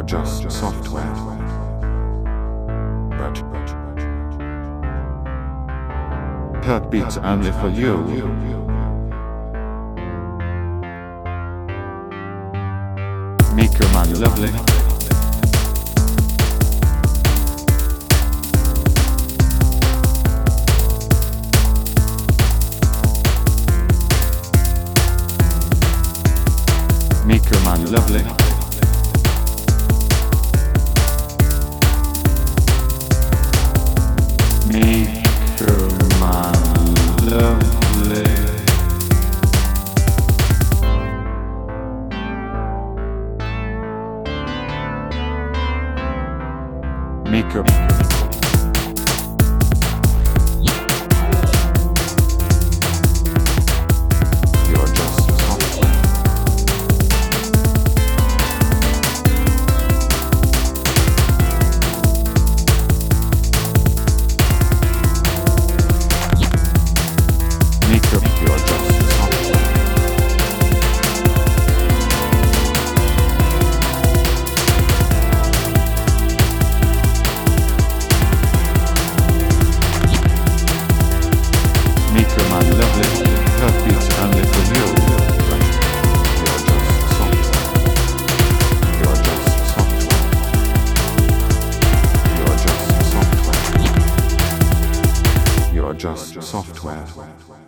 You're just software. But heartbeats only for you. Mika, my lovely. Mika, my lovely. Mika, my lovely. Mika. You're just software. Mika, you're just software. Mika, my lovely, heartbeats only for you. You're just software. You're just software. You're just software. You're just software.